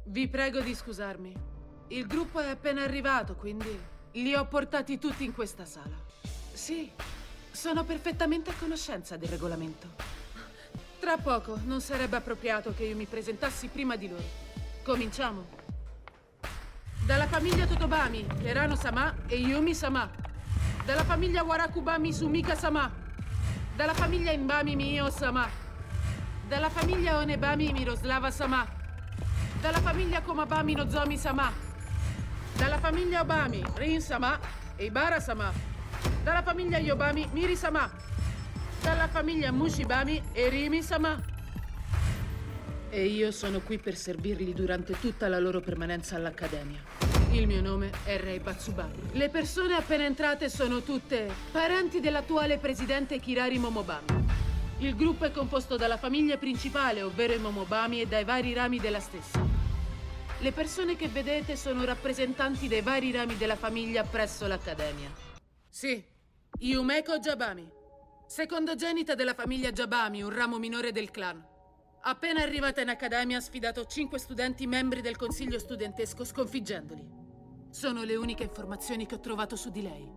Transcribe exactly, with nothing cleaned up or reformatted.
Vi prego di scusarmi. Il gruppo è appena arrivato, quindi li ho portati tutti in questa sala. Sì, sono perfettamente a conoscenza del regolamento. Tra poco non sarebbe appropriato che io mi presentassi prima di loro. Cominciamo. Dalla famiglia Totobami, Terano-sama e Yumi-sama. Dalla famiglia Warakubami, Sumika-sama. Dalla famiglia Inbami, Mio-sama. Dalla famiglia Onebami, Miroslava-sama. Dalla famiglia Komabami, Nozomi-sama. Dalla famiglia Obami, Rin-sama e Ibara-sama. Dalla famiglia Yobami, Miri-sama. Dalla famiglia Mushibami e Rimi-sama. E io sono qui per servirli durante tutta la loro permanenza all'Accademia. Il mio nome è Rei Batsubami. Le persone appena entrate sono tutte parenti dell'attuale presidente Kirari Momobami. Il gruppo è composto dalla famiglia principale, ovvero i Momobami, e dai vari rami della stessa. Le persone che vedete sono rappresentanti dei vari rami della famiglia presso l'Accademia. Sì, Yumeko Jabami, secondogenita della famiglia Jabami, un ramo minore del clan. Appena arrivata in Accademia ha sfidato cinque studenti membri del consiglio studentesco, sconfiggendoli. Sono le uniche informazioni che ho trovato su di lei.